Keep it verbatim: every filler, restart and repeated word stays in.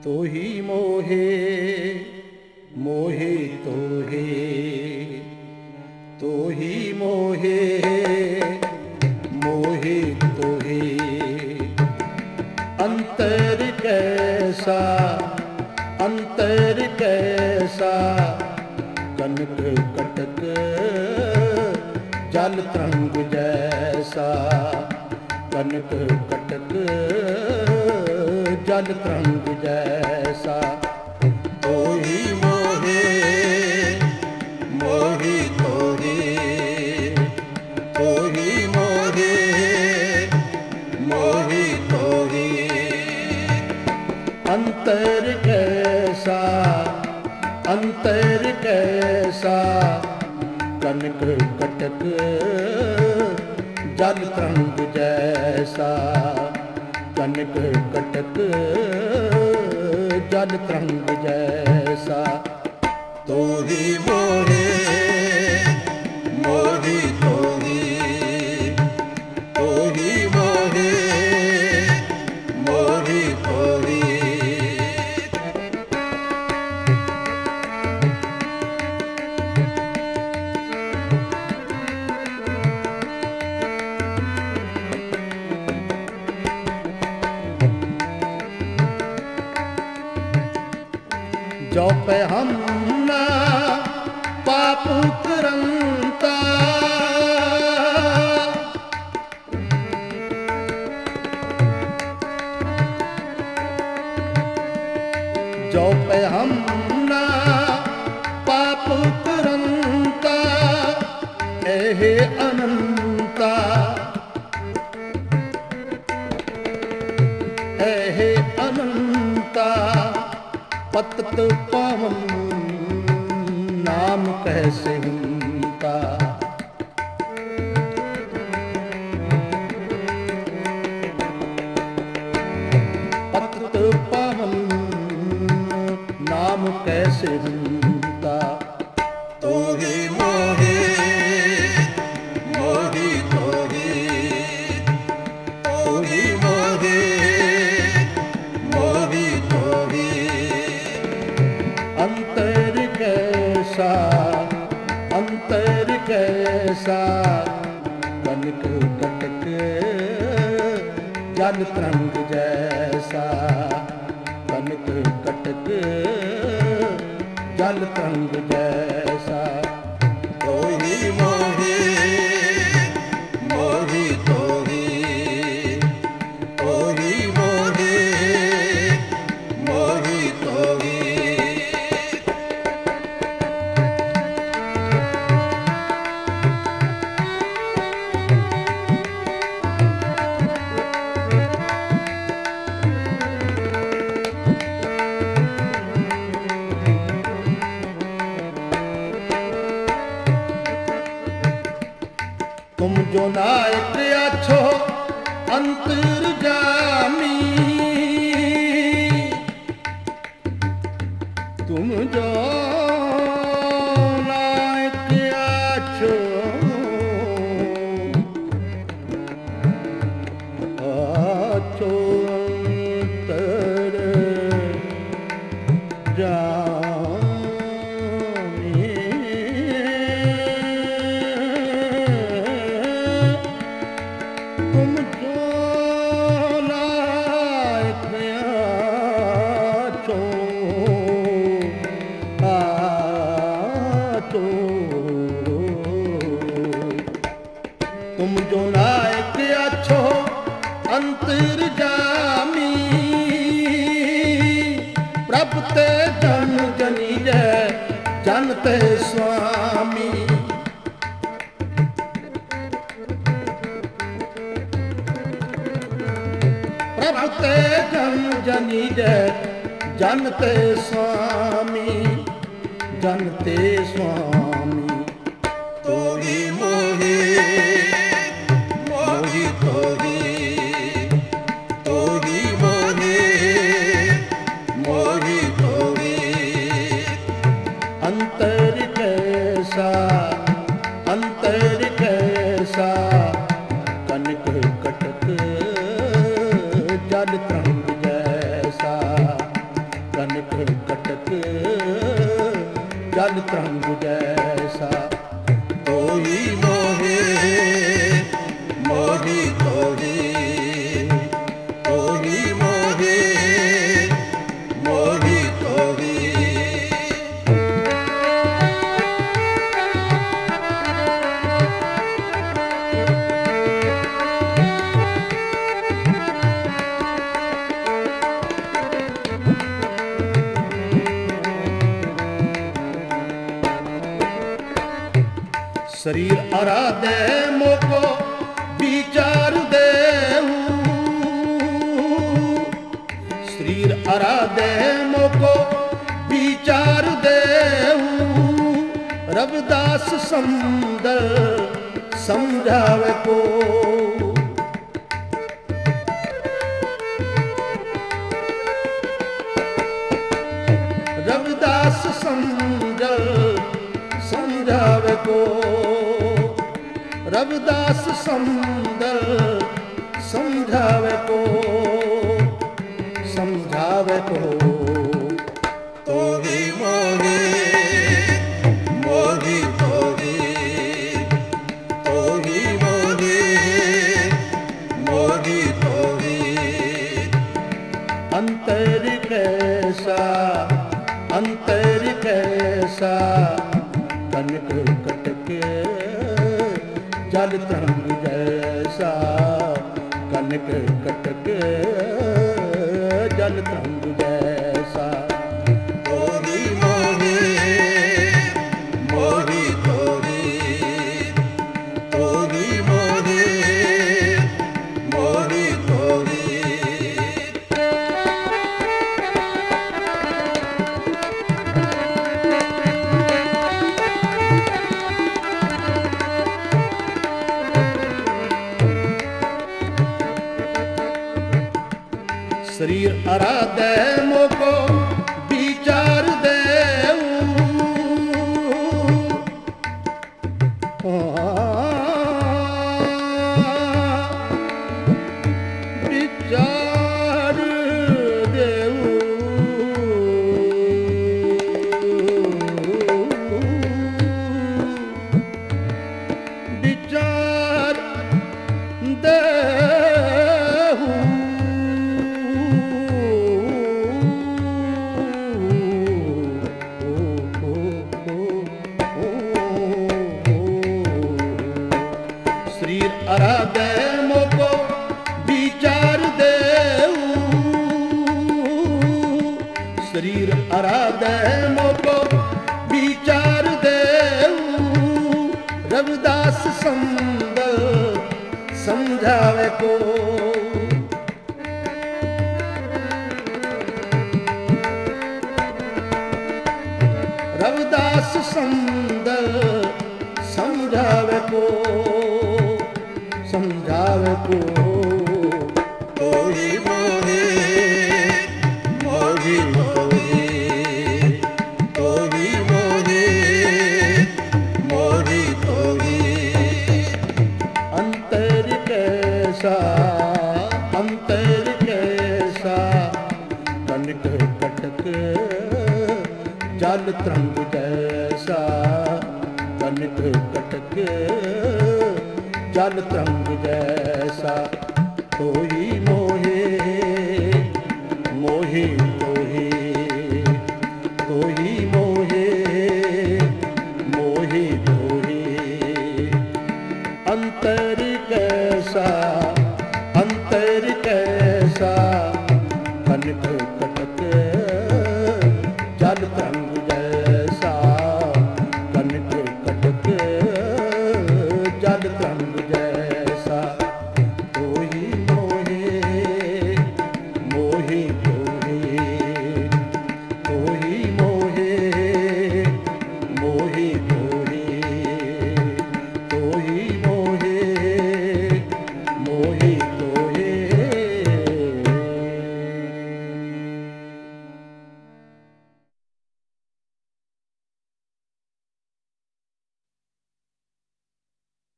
ਤੋਹੀ ਮੋਹੇ ਮੋਹੇ ਤੋਹੇ, ਤੋਹੀ ਮੋਹੇ ਮੋਹੇ ਤੋਹੇ। ਅੰਤਰ ਕੈਸਾ ਅੰਤਰ ਕੈਸਾ, ਕਨਕ ਕਟਕ ਜਲ ਤਰੰਗ ਜੈਸਾ। ਕਨਕ ਕਟਕ ਜਲ ਤਰੰਗ ਜੈਸਾ। ਤੋਹੀ ਮੋਹੇ ਮੋਹੀ ਤੋਹੀ, ਤੋਹੀ ਮੋਹੇ ਮੋਹੀ ਤੋਹੀ। ਅੰਤਰ ਕੈਸਾ ਅੰਤਰ ਕੈਸਾ, ਕਨਕ ਕਟਕ ਜਲ ਤਰੰਗ ਜੈਸਾ। ਕਨਕ ਕਟਕ ਜਲ ਤਰੰਗ ਜੈਸਾ। ਤੋਹੀ ਮੋਹੇ ਮੋਹੀ ਤੋਹੀ, ਤੋਹੀ ਮੋਹੇ ਮੋਹੀ ਤੋਹੀ। ਜੋ ਪੈ ਹਮ ਨਾ ਪਾਪ ਕਰੰਤਾ, ਜੋ ਪੈ ਹਮ ਨਾ ਪਾਪ ਕਰੰਤਾ। ਇਹ ਅਨੰਤਾ ਇਹ ਅਨੰਤਾ, ਪਤਤ ਪਾਵਨ ਨਾਮ ਕੈਸੇ ਹੁੰਤਾ। ਪਤਤ ਪਾਵਨ ਨਾਮ ਕੈਸੇ ਹੁੰਤਾ। ਤੋਹੀ ਮੋਹੇ ਮੋਹੀ ਤੋਹੀ, ਤੋਹੀ ਮੋਹੇ ਮੋਹੀ ਤੋਹੀ। ਅੰਤਰ ਕੈਸਾ ਅੰਤਰ ਕੈਸਾ, ਕਨਕ ਕਟਕ ਜਲ ਤਰੰਗ ਜੈਸਾ। ਕਨਕ ਕਟਕ ਜਲ ਤਰੰਗ ਜੈਸਾ। ਤੋਹੀ ਮੋਹੇ ਮੋਹੀ ਤੋਹੀ, ਤੋਹੀ ਮੋਹੇ ਮੋਹੀ ਤੋਹੀ। तुम जो नायक अच्छो अंतर्जामी, तुम जो नायक अच्छो अच्छो अंतर्जामी। तुम जो नायक अच्छो अच्छो, तुम जो नायक अच्छो अंतर्जामी। प्रभ ते जन जनी जय जन ते स्वामी। प्रभ ते जन जनी जय जन ते स्वामी। जन ते स्वामी। ਤੋਹੀ ਮੋਹੇ ਮੋਹੀ ਤੋਹੀ, ਤੋਹੀ ਮੋਹੇ ਮੋਹੀ ਤੋਹੀ। ਅੰਤਰ ਕੈਸਾ ਅੰਤਰ ਕੈਸਾ, ਕਨਕ ਕਟਕ ਜਲ ਤਰੰਗ ਜੈਸਾ। कटक जल तरंग जैसा। तोही मोहे मोही तोही, तोही मोहे मोही तोही। शरीर आराधे मोको विचार देहू, शरीर आराधे मोको विचार देहू। रविदास सुंदर समझावे को, रविदास सुंदर समझावे को, रविदास सुंदर समझावे को, समझावे को। तोही मोही मोही तोही, तोही मोही मोही तोही। अंतर कैसा अंतर कैसा, कनक कटक जल तरंग जैसा। कनक कटक जल तरंग जैसा। तोही मोही मोही तोही, तोही मोही मोही तोही। शरीर आराधे मोको विचार देहू, विचार देहू। विचार देहू, शरीर आराधे मोको विचार देहू, शरीर आराधे मोको विचार देहू। रविदास सुंदर समझावे को, रविदास सुंदर समझावे को, समझावे को। तोही मोही मोही तोही, तोही मोही मोही तोही। अंतर कैसा अंतर कैसा, कनक कटक जल तरंग जैसा। कनक कटक जल तरंग जैसा। तोही मोहे मोही तोही, तोही मोहे मोही तोही। अंतर कैसा अंतर कैसा, कनक